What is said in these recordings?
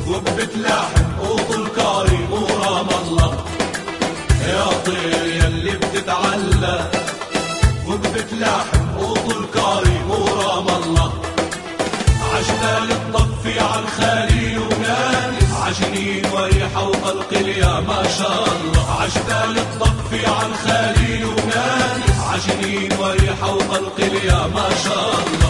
وقبة لحم وطول كاري ورام الله. يا طير يلي بتتعلى وقبة لحم وطول كاري ورام الله. عجبال الطفي عن خليل ونانس عجنين وريحة وخلق يا ما شاء الله. عجبال الطفي عن خليل ونانس عجنين وريحة وخلق يا ما شاء الله.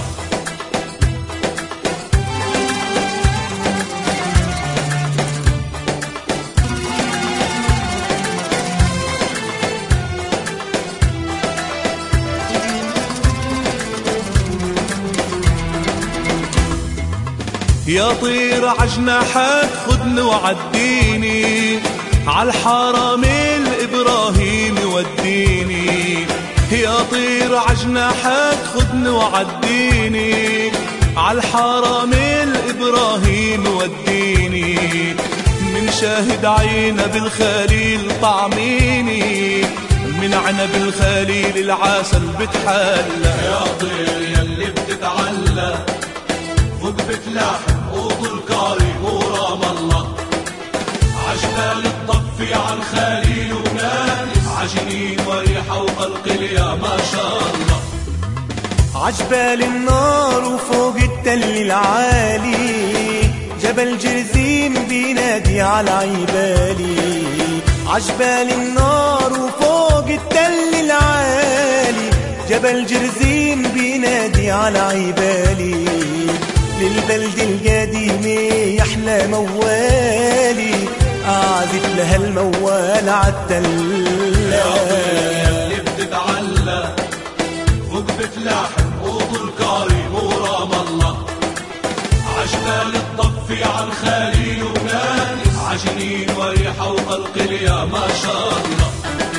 يا طير عجناحك خدني وعديني عالحرم الإبراهيمي وديني. يا طير عجناحك خدني وعديني عالحرم الإبراهيمي وديني. من شاهد عينا بالخليل طعميني من عنب الخليل العسل بتحلى. يا طير يلي بتتعلى وقبة لحم وطول كاري ورام الله. عجبال الطفي عن خليل ونانس عجنين وريحة وخلق يا ما شاء الله. عجبال النار وفوق التل العالي جبل جرزيم بينادي على عيبالي. عجبال النار وفوق التل العالي جبل جرزيم بينادي على عيبالي. للبلد القديمة يحلى موالي أعزف لها الموال عالتل. يا طير يلي بتتعلى وقبة لحم وطول كاري ورام الله. عجبال الطفي عن خليل ونانس عجنين وريحة وخلق يا ما شاء الله.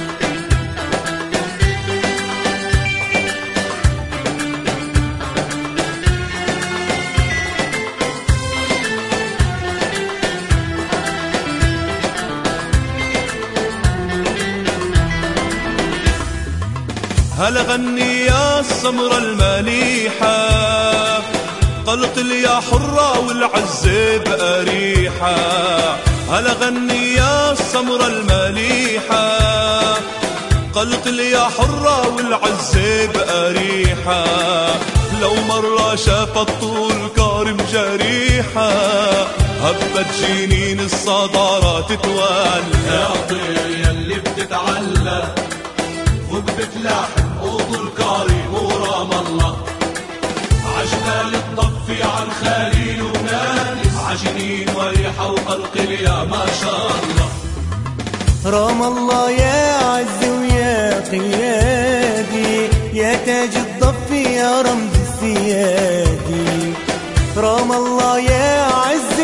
هلا غني يا السمرة المليحة قلقل يا حرة والعزة بأريحة. هلا غني يا السمرة المليحة قلقل يا حرة والعزة بأريحة. لو مرة شافت طول كارم جريحة هبت جنين الصدارة تتولى. يا طير يلي بتتعلى وقبة لحم وطول كاري ورام الله. عجبال الطفي عن خليل ونانس عجنين وريحة وخلق يا ما شاء الله. رام الله يا عز ويا قيادي يا تاج الضف يا رمز السيادي. رام الله يا عز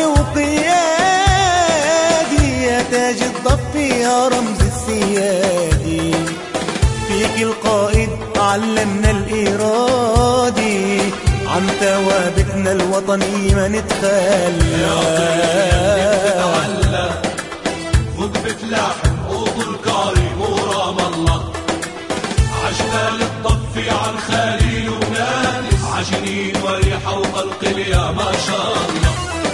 وقيادي يا تاج الضف يا رمز السيادي. فيك القائد علمنا الإرادي عن ثوابتنا الوطنية ما نتخلى. يا طير بتتعلى وقبة لحم وطول كاري ورام الله. عجبال الطفي عن خليل ونانس عجنين وريحة وخلق يا ما شاء الله.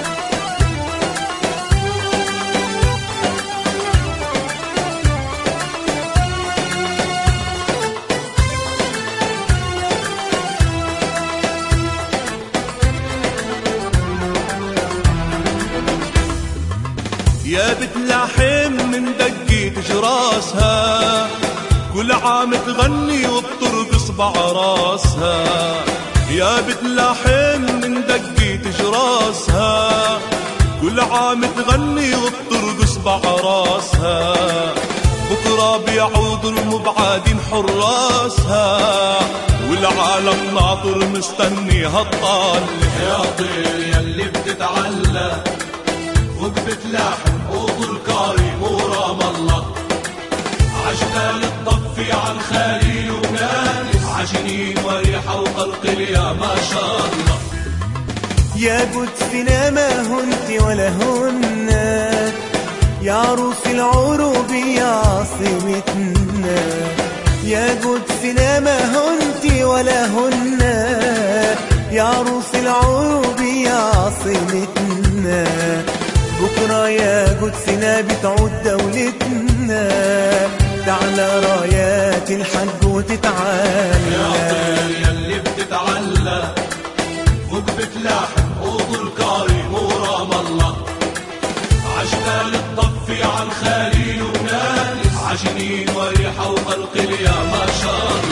يا بت لحم من دقيت جراسها كل عام تغني وبترقص بعراسها. يا بت لحم من دقيت جراسها كل عام تغني وبترقص بعراسها. بكرة بيعود المبعدين حراسها والعالم ناطر مستني هالطال. يا طير يلي بتتعلى وقبة لحم وطول كاري ورام الله. عجبال الطفي عن خليل ونانس عجنين وريحة وخلق يا ما شاء الله. يا قدسنا ما هنت ولا هن يا عروس العروب يا عاصمتنا. يا قدسنا ما هنت ولا هن يا عروس العروب يا عاصمتنا. بكرة يا قدسنا بتعود دولتنا، تعلى رايات الحج وتتعالى. يا طير يلي بتتعلى فوق بتلاحم وطول كارم ورام الله، عجبال الطفي عن خليل ونانس، عجنين وريحة وخلق يا ما شاء الله.